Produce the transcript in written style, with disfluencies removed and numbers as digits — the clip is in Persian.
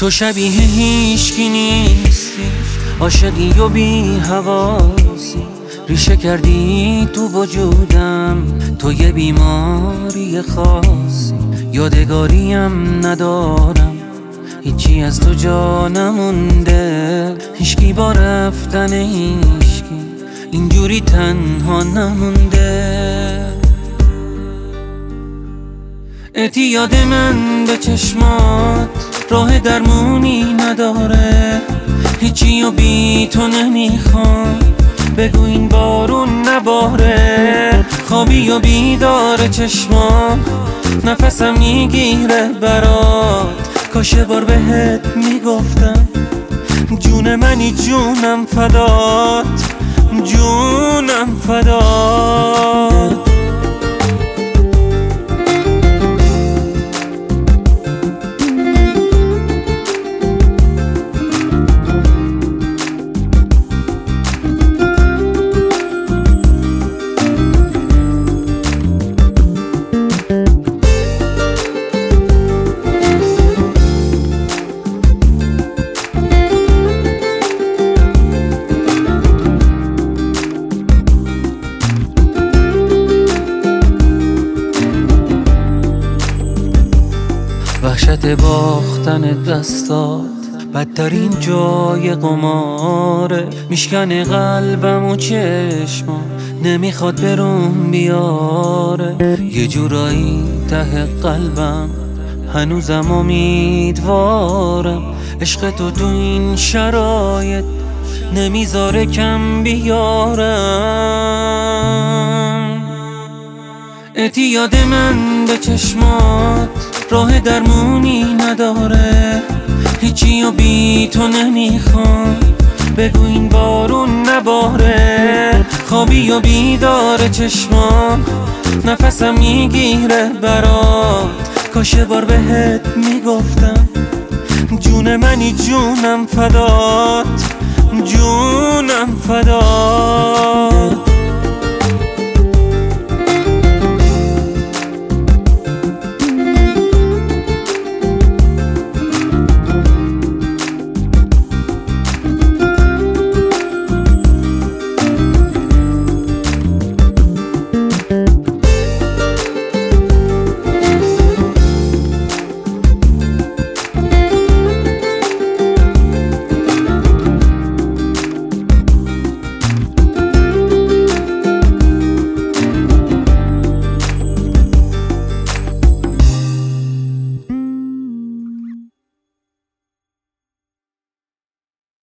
تو شبیه هیچکی نیستی، عاشقی و بی حواسی، ریشه کردی تو وجودم، تو یه بیماری خاصی. یادگاریم ندارم، هیچی از تو جا نمونده، هیچکی با رفتن هیچکی اینجوری تنها نمونده. اعتیاد من به چشمات راه درمونی نداره، هیچی و بی تو نمیخوام، بگو این بارون نباره. خوابی و بیدار چشمام، نفسم میگیره برات، کاش بار بهت میگفتم جون منی جونم فدات، جونم فدات. وحشت باختن دستات بدترین جای قماره، میشکنه قلبم و چشمام، نمیخواد بروم بیاره. یه جورایی ته قلبم هنوزم امیدوارم، عشق تو این شرایط نمیذاره کم بیارم. اعتیاد من به چشمات راه درمونی نداره، هیچی و بی تو نمیخوام، بگو این بارون نباره. خوابی و بیدار چشمام، نفسم میگیره برات، کاش بار بهت میگفتم جون منی جونم فدات، جونم فدات.